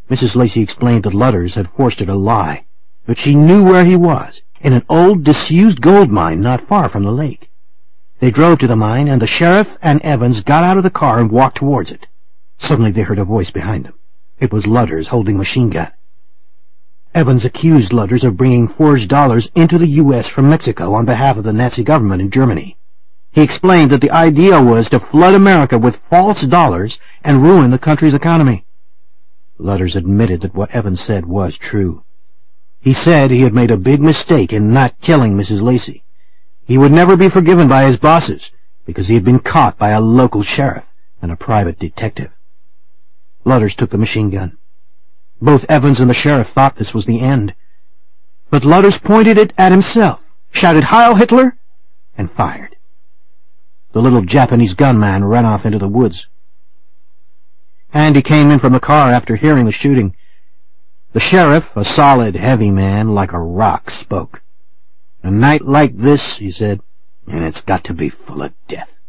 Mrs. Lacey explained that Lutters had forced her to lie, but she knew where he was, in an old, disused gold mine not far from the lake. They drove to the mine, and the sheriff and Evans got out of the car and walked towards it. Suddenly they heard a voice behind them. It was Lutters, holding a machine gun. Evans accused Lutters of bringing forged dollars into the U.S. from Mexico on behalf of the Nazi government in Germany. He explained that the idea was to flood America with false dollars and ruin the country's economy. Lutters admitted that what Evans said was true. He said he had made a big mistake in not killing Mrs. Lacey. He would never be forgiven by his bosses because he had been caught by a local sheriff and a private detective. Lutters took the machine gun. Both Evans and the sheriff thought this was the end. But Lutters pointed it at himself, shouted "Heil Hitler!" and fired. The little Japanese gunman ran off into the woods. Andy came in from the car after hearing the shooting. The sheriff, a solid, heavy man like a rock, spoke. "A night like this," he said, "and it's got to be full of death."